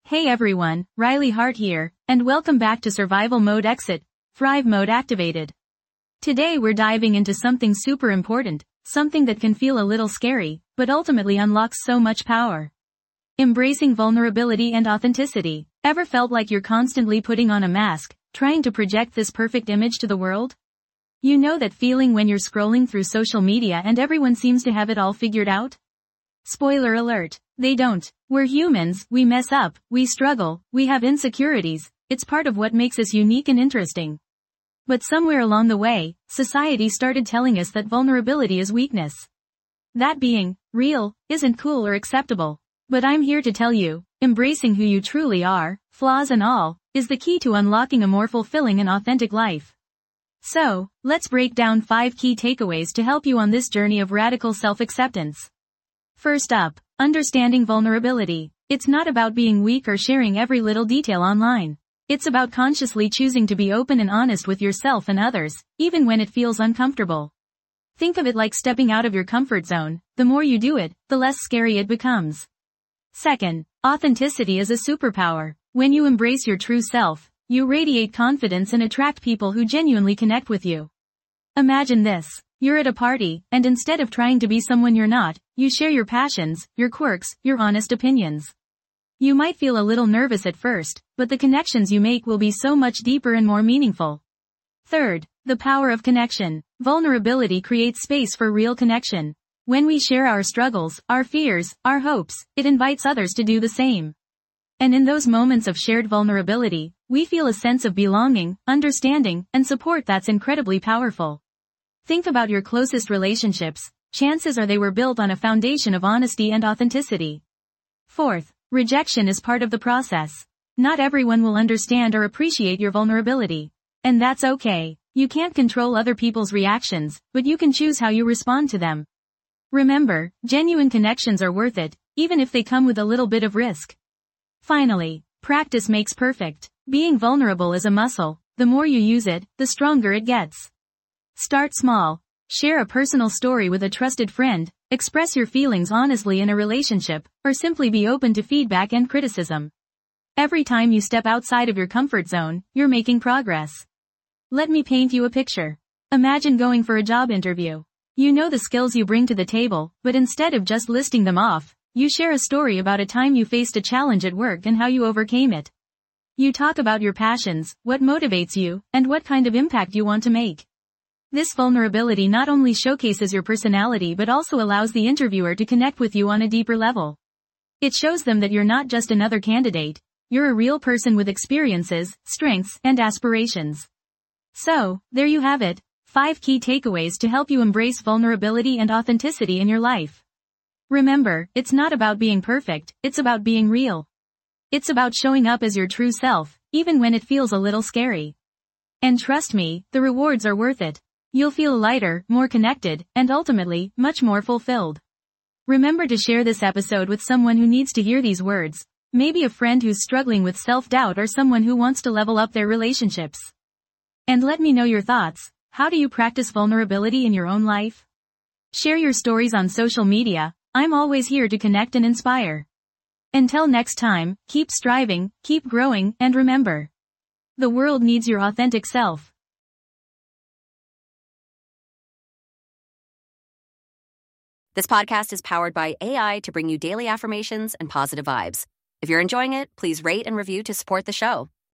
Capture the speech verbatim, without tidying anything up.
Hey everyone, Riley Hart here, and welcome back to Survival Mode Exit, Thrive Mode Activated. Today we're diving into something super important, something that can feel a little scary, but ultimately unlocks so much power. Embracing vulnerability and authenticity. Ever felt like you're constantly putting on a mask, trying to project this perfect image to the world? You know that feeling when you're scrolling through social media and everyone seems to have it all figured out? Spoiler alert, they don't. We're humans, we mess up, we struggle, we have insecurities, it's part of what makes us unique and interesting. But somewhere along the way, society started telling us that vulnerability is weakness. That being real isn't cool or acceptable. But I'm here to tell you, embracing who you truly are, flaws and all, is the key to unlocking a more fulfilling and authentic life. So, let's break down five key takeaways to help you on this journey of radical self-acceptance. First up, understanding vulnerability. It's not about being weak or sharing every little detail online. It's about consciously choosing to be open and honest with yourself and others, even when it feels uncomfortable. Think of it like stepping out of your comfort zone. The more you do it, the less scary it becomes. Second, authenticity is a superpower. When you embrace your true self, you radiate confidence and attract people who genuinely connect with you. Imagine this. You're at a party, and instead of trying to be someone you're not, you share your passions, your quirks, your honest opinions. You might feel a little nervous at first, but the connections you make will be so much deeper and more meaningful. Third, the power of connection. Vulnerability creates space for real connection. When we share our struggles, our fears, our hopes, it invites others to do the same. And in those moments of shared vulnerability, we feel a sense of belonging, understanding, and support that's incredibly powerful. Think about your closest relationships. Chances are they were built on a foundation of honesty and authenticity. Fourth, rejection is part of the process. Not everyone will understand or appreciate your vulnerability. And that's okay. You can't control other people's reactions, but you can choose how you respond to them. Remember, genuine connections are worth it, even if they come with a little bit of risk. Finally, practice makes perfect. Being vulnerable is a muscle. The more you use it, the stronger it gets. Start small. Share a personal story with a trusted friend, express your feelings honestly in a relationship, or simply be open to feedback and criticism. Every time you step outside of your comfort zone, you're making progress. Let me paint you a picture. Imagine going for a job interview. You know the skills you bring to the table, but instead of just listing them off, you share a story about a time you faced a challenge at work and how you overcame it. You talk about your passions, what motivates you, and what kind of impact you want to make. This vulnerability not only showcases your personality but also allows the interviewer to connect with you on a deeper level. It shows them that you're not just another candidate, you're a real person with experiences, strengths, and aspirations. So, there you have it, five key takeaways to help you embrace vulnerability and authenticity in your life. Remember, it's not about being perfect, it's about being real. It's about showing up as your true self, even when it feels a little scary. And trust me, the rewards are worth it. You'll feel lighter, more connected, and ultimately, much more fulfilled. Remember to share this episode with someone who needs to hear these words, maybe a friend who's struggling with self-doubt or someone who wants to level up their relationships. And let me know your thoughts. How do you practice vulnerability in your own life? Share your stories on social media. I'm always here to connect and inspire. Until next time, keep striving, keep growing, and remember, the world needs your authentic self. This podcast is powered by A I to bring you daily affirmations and positive vibes. If you're enjoying it, please rate and review to support the show.